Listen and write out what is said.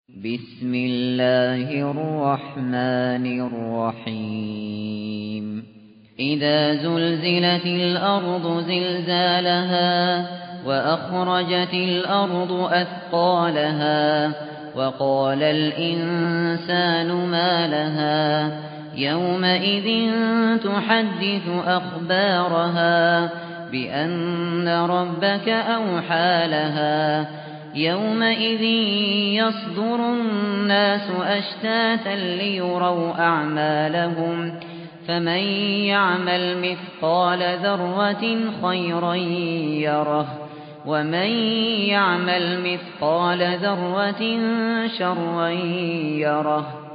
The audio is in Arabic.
بسم الله الرحمن الرحيم إذا زلزلت الأرض زلزالها وأخرجت الأرض أثقالها وقال الإنسان ما لها يومئذ تحدث أخبارها بأن ربك أوحى لها يومئذ يصدر الناس أشتاتا ليروا أعمالهم فمن يعمل مثقال ذرة خيرا يره ومن يعمل مثقال ذرة شرا يره